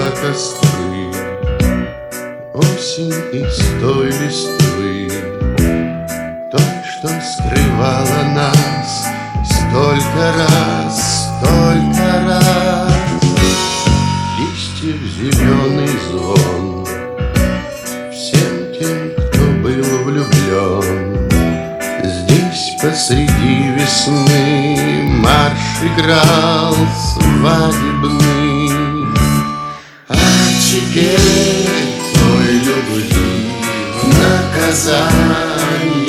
костры, осень из той листвы, той, что скрывала нас столько раз, столько раз. Листьев зеленый звон всем тем, кто был влюблен. Здесь посреди весны марш играл свадебный. А теперь той любви наказание.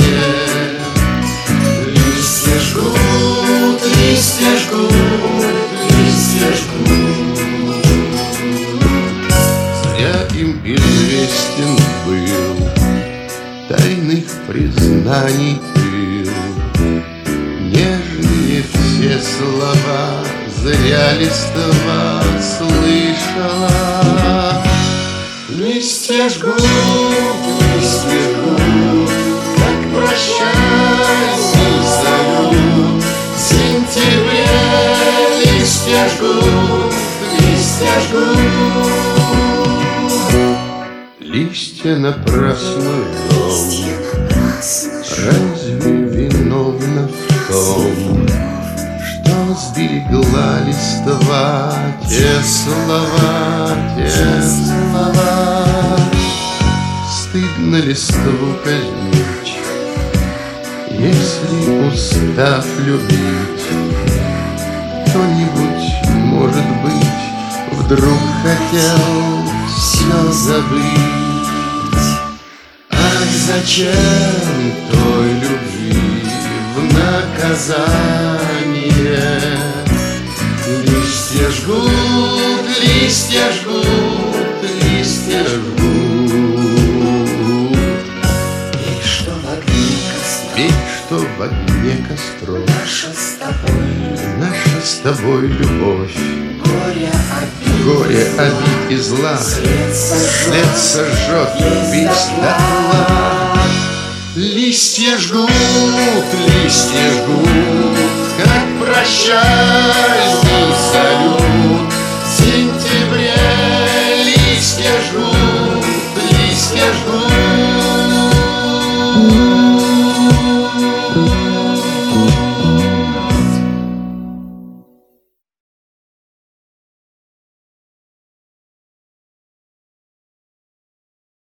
Листья жгут, листья жгут, листья жгут. Зря им известен был тайных признаний пыл. Нежные все слова зря листва слышала. Листья жгут, как прощальный салют. В сентябре листья жгут, листья жгут. Листья напрасно жжем. Разве виновна в том, что сберегла листва те слова, те слова? Стыдно листву казнить, если, устав любить, кто-нибудь, может быть, вдруг хотел все забыть. Ах, зачем той любви в наказание? Листья жгут, листья жгут, листья жгут. Ведь что в огне костров, ведь что в огне костров наша с тобой любовь. Горе обид и зла след сожжет весь дотла. Листья жгут, как прощальный салют.